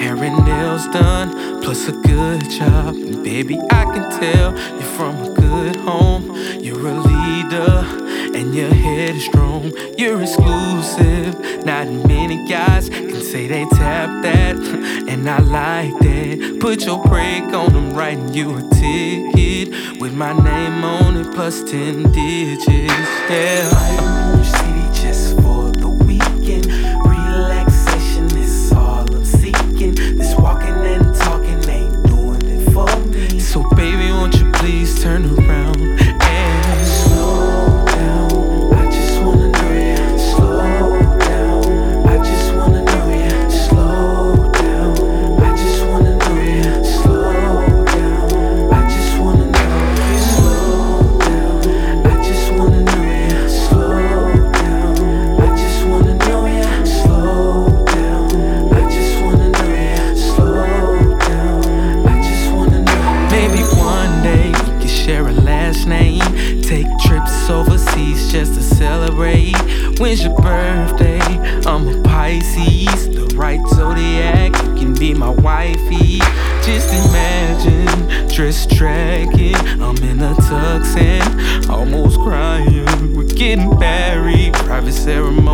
hair and nails done, plus a good job. And baby, I can tell you're from a good home. You're a leader, and your head is strong. You're exclusive, not many guys can say they tap that. And I like that. Put your break on them, writing you a ticket with my name on it, plus 10 digits. Yeah. I'm city just for the weekend. Relaxation is all I'm seeking. This walking and talking ain't doing it for me. So baby, won't you please turn around and slow down. I just wanna know ya. Slow down. I just wanna know ya. Slow down. I just wanna know ya. Slow down. I just wanna know ya. Slow down. I just wanna know ya. Slow down. I just wanna know ya. Slow down. I just wanna know ya. Slow down. I just wanna know. maybe one day we can share a last name. Take trips overseas just to celebrate. When's your birthday? I'm a Pisces, the right zodiac. You can be my wifey. Just imagine, dress dragging. I'm in a tux and almost crying. We're getting married, private ceremony.